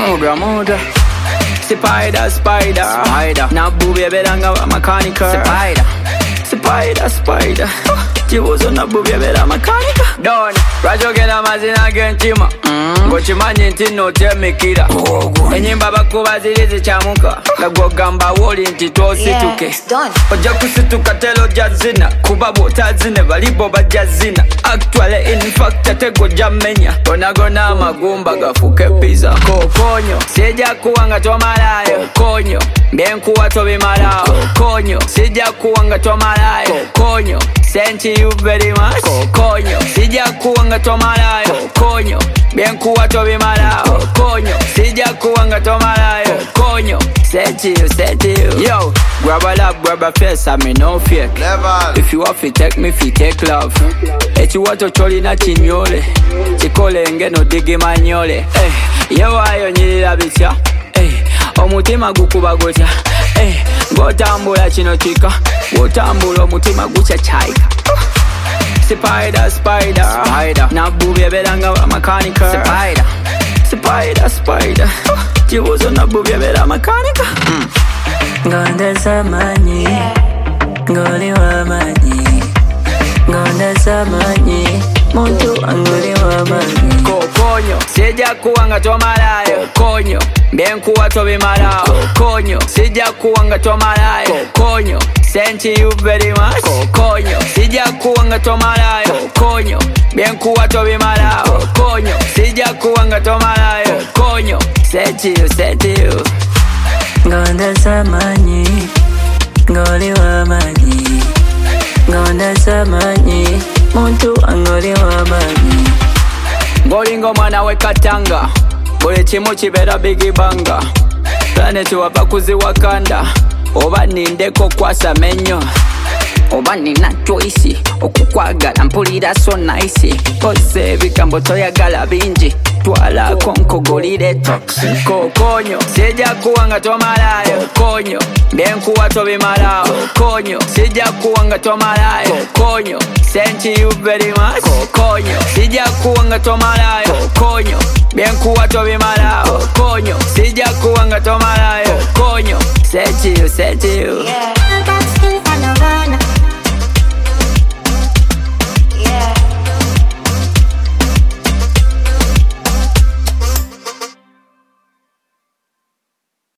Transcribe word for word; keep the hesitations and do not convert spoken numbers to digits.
Muga muga. Spider, spider, spider. Na bubye belanga makanika. Spider, spider, spider. Chibuzo na bubye bela makanika. Don, rajogera mazina gentima. Ngochimanyi nti notemekira. Enyimba bakuba ziri zichamuka. Gagogamba woli nti tosituke. Oja kusituka telo jazina. Kuba botazine balibo bajazina. Actually in fact tego jamenya. Onagona amagumba gafuke pizza. Kokonyo, sija kuwanga tomalayo. Konyo, bienkuwa tobimalao. Konyo, sija kuwanga tomalayo. Konyo, thank you very much. Konyo, sija kuwanga tomalayo. Konyo, bienkuwa tobimalao. Konyo, sija kuwanga tomalayo. Konyo, thank you, thank you. Yo, grab a love, grab a face, I mean no fake. Level. If you want to take me, fi take love. Eti wato choli na chinyole. Chikole ngeno digi manyole. Eh, yo ayo nyilila bitya. Eh, omutima gukuba gotya. Eh, ngotambula chino chika. Ngotambula omutima gucha chaika. Spider, spider, spider. Na bubye belanga makanika. Spider, spider, spider. Chibuzo na bubye bela makanika. Mm. Ngonda samanyi, ngoli wa manyi. Ngonda samanyi, muntu angoli wa manyi. Kokonyo, sija kuwanga tomalayo. Konyo, bienkuwa tobimalao. Konyo, sija kuwanga tomalayo. Konyo, thank you very much. Konyo, sija kuwanga tomalayo. Konyo, bienkuwa tobimalao. Konyo, sija kuwanga tomalayo. Konyo, thank you, thank you. Ngonda samanyi, ngoli wa manyi. Ngonda samanyi, muntu angoli wa manyi. Ngolingo mwana we katanga. Buli chimu chibera bigi banga. Planet wabakuzi wakanda. Oba nindeko kwasa menyo. Oba nina choice okukwagala mpulira so nice. Kose bigambo toyagala bingi. Twala konkogolire toxic. Kokonyo, sija kuwanga tomalayo. Konyo, bienkuwa tobimalao. Konyo, sija kuwanga tomalayo. Konyo, thank you very much. Konyo, sija kuwanga tomalayo. Konyo, bienkuwa tobimalao. Konyo, sija kuwanga tomalayo. Konyo, thank you, thank you.